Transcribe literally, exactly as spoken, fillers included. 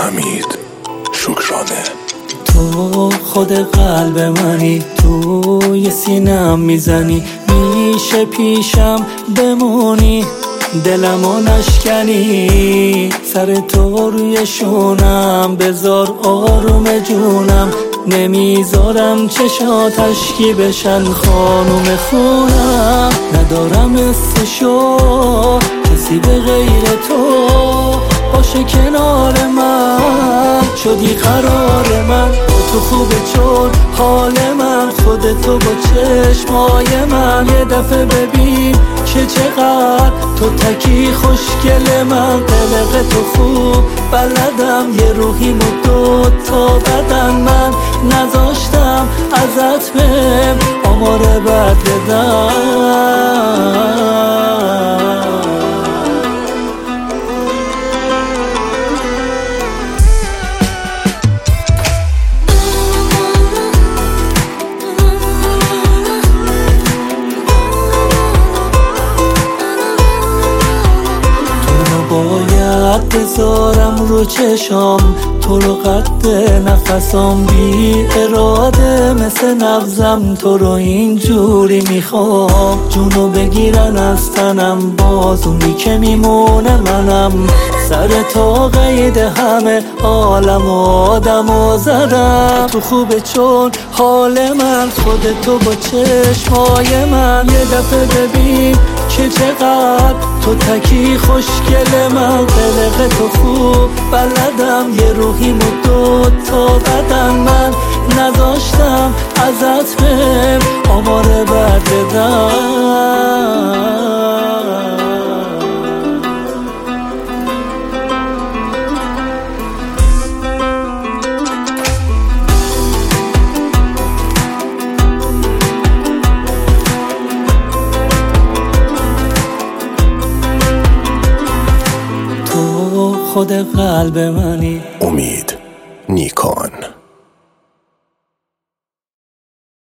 حمید شکرانه. تو خود قلب منی، توی سینم میزنی، میشه پیشم بمونی، دلمو نشکنی، سر تو روی شونم بذار آروم جونم، نمیذارم چشات اشکی بشن خانوم خونم، ندارم استشو کسی به غیر تو باشه کنار من، شدی قرار من با تو خوبه چون حال من، خودتو با چشمای من یه دفعه ببین که چقدر تو تکی خوشگل من، قلق تو خوب بلدم، یه روحیم و دو تا بدن من، نذاشتم ازت بهم آمار بد بدم. باید بذارم رو چشام تو رو قد نفسام، بی اراده مثل نبضم تو رو اینجوری میخوام، جونو بگیرن از تنم باز اونی که میمونه منم، سر تا قید همه عالم و آدم و زدم، تو خوبه چون حال من، خودتو با چشمای من یه دفعه ببین که چقدر تو تکی خوشگل من، قلق تو خوب بلدم، یه روحیم و دو تا بدن من، نذاشتم ازت بهم آمار بد بدم. خود قلب منی. امید نیکان.